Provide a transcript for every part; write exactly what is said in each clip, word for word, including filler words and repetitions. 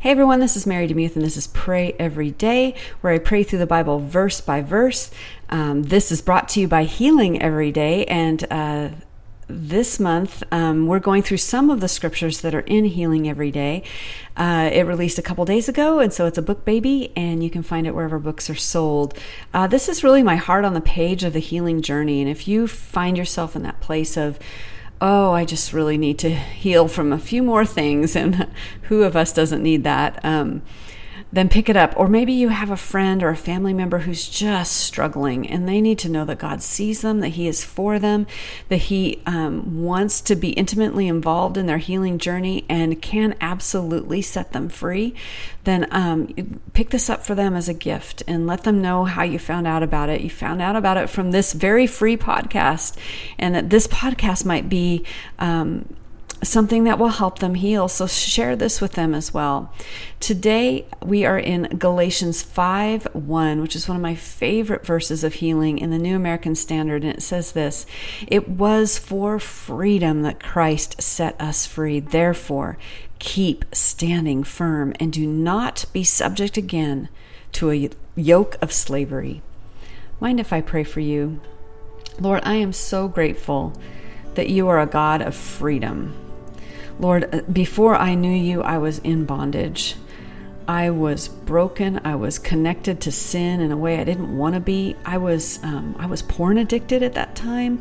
Hey everyone, this is Mary DeMuth, and this is Pray Every Day, where I pray through the Bible verse by verse. Um, this is brought to you by Healing Every Day, and uh, this month um, we're going through some of the scriptures that are in Healing Every Day. Uh, it released a couple days ago, and so it's a book baby, and you can find it wherever books are sold. Uh, this is really my heart on the page of the healing journey, and if you find yourself in that place of, oh, I just really need to heal from a few more things, and who of us doesn't need that? Um, then pick it up. Or maybe you have a friend or a family member who's just struggling, and they need to know that God sees them, that He is for them, that He um, wants to be intimately involved in their healing journey and can absolutely set them free. Then um, pick this up for them as a gift and let them know how you found out about it. You found out about it from this very free podcast, and that this podcast might be um, something that will help them heal. So share this with them as well. Today we are in Galatians five one, which is one of my favorite verses of healing in the New American Standard. And it says this: "It was for freedom that Christ set us free. Therefore, keep standing firm and do not be subject again to a yoke of slavery." Mind if I pray for you? Lord, I am so grateful that you are a God of freedom. Lord, before I knew you, I was in bondage. I was broken. I was connected to sin in a way I didn't want to be. I was um, I was porn addicted at that time.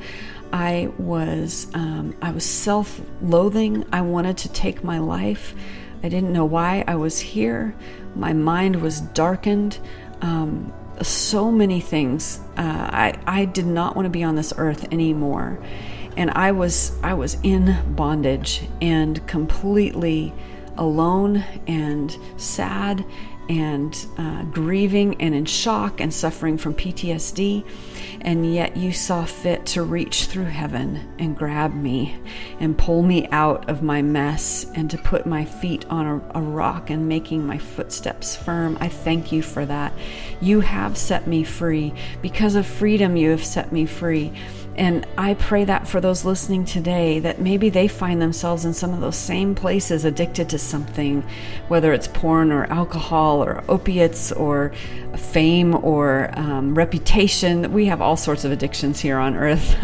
I was um, I was self-loathing. I wanted to take my life. I didn't know why I was here. My mind was darkened. Um, so many things. Uh, I I did not want to be on this earth anymore. And I was I was in bondage and completely alone and sad and uh, grieving and in shock and suffering from P T S D. And yet you saw fit to reach through heaven and grab me and pull me out of my mess and to put my feet on a, a rock and making my footsteps firm. I thank you for that. You have set me free. Because of freedom, you have set me free. And I pray that for those listening today, that maybe they find themselves in some of those same places, addicted to something, whether it's porn or alcohol or opiates or fame or um, reputation. We have all sorts of addictions here on earth.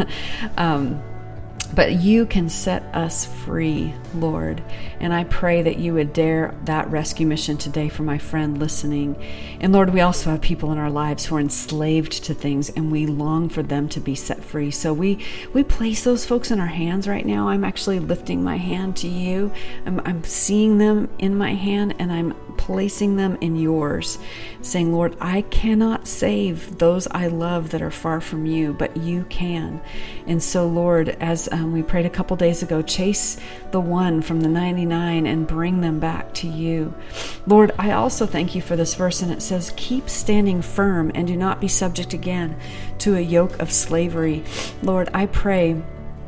um, But you can set us free, Lord. And I pray that you would dare that rescue mission today for my friend listening. And Lord, we also have people in our lives who are enslaved to things, and we long for them to be set free. So we, we place those folks in our hands right now. I'm actually lifting my hand to you. I'm, I'm seeing them in my hand, and I'm placing them in yours, saying, Lord, I cannot save those I love that are far from you, but you can. And so, Lord, as um, we prayed a couple days ago, chase the one from the ninety-nine and bring them back to you. Lord, I also thank you for this verse, and it says, keep standing firm and do not be subject again to a yoke of slavery. Lord, I pray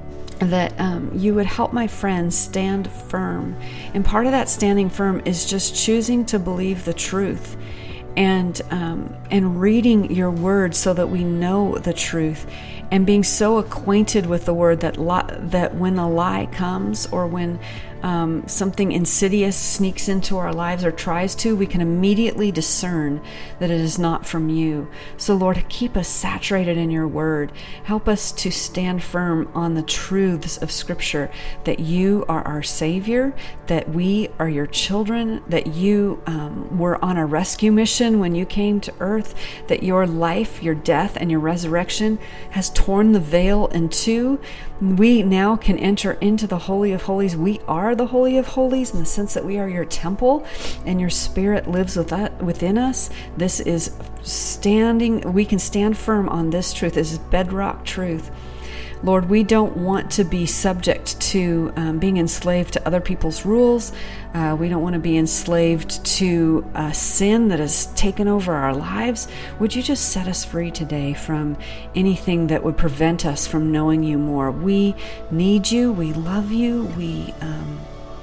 that um, you would help my friends stand firm. And part of that standing firm is just choosing to believe the truth and um, and reading your word so that we know the truth, and being so acquainted with the word that li- that when a lie comes, or when um, something insidious sneaks into our lives or tries to, we can immediately discern that it is not from you. So Lord, keep us saturated in your word. Help us to stand firm on the truths of Scripture, that you are our Savior, that we are your children, that you um, were on a rescue mission when you came to earth, that your life, your death, and your resurrection has torn the veil in two. We now can enter into the Holy of Holies. We are the Holy of Holies in the sense that we are your temple, and your Spirit lives with us, within us. This is standing, we can stand firm on this truth. This is bedrock truth. Lord, we don't want to be subject to um, being enslaved to other people's rules. Uh, we don't want to be enslaved to uh, sin that has taken over our lives. Would you just set us free today from anything that would prevent us from knowing you more? We need you. We love you. We, um,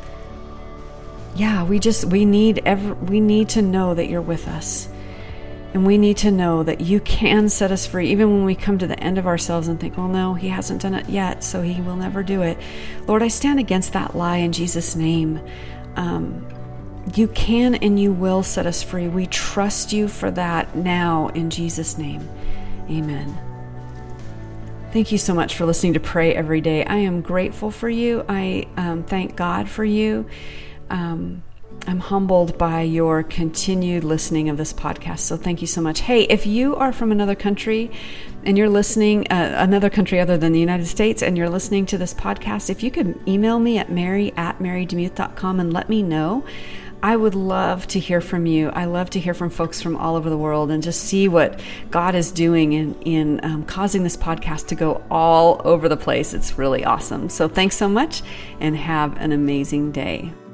yeah, we just we need every, we need to know that you're with us. And we need to know that you can set us free, even when we come to the end of ourselves and think, well, no, he hasn't done it yet, so he will never do it. Lord, I stand against that lie in Jesus' name. Um, you can and you will set us free. We trust you for that now in Jesus' name. Amen. Thank you so much for listening to Pray Every Day. I am grateful for you. I um, thank God for you. Um, I'm humbled by your continued listening of this podcast. So thank you so much. Hey, if you are from another country and you're listening, uh, another country other than the United States, and you're listening to this podcast, if you could email me at mary at mary demuth dot com and let me know. I would love to hear from you. I love to hear from folks from all over the world and just see what God is doing in, in um, causing this podcast to go all over the place. It's really awesome. So thanks so much and have an amazing day.